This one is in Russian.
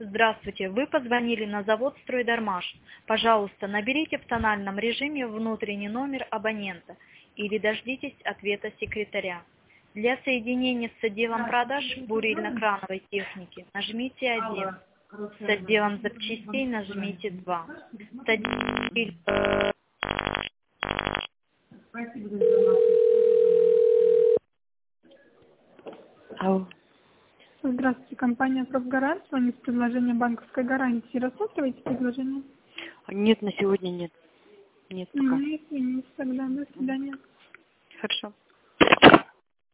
Здравствуйте, вы позвонили на завод «Стройдармаш». Пожалуйста, наберите в тональном режиме внутренний номер абонента или дождитесь ответа секретаря. Для соединения с отделом продаж бурильно-крановой техники нажмите 1. С отделом запчастей нажмите 2. С отделом... Алло. Здравствуйте, компания «Профгарант». С вами с предложением банковской гарантии. Рассматриваете предложение? Нет, на сегодня нет. Нет пока. Извините тогда. До свидания. Хорошо.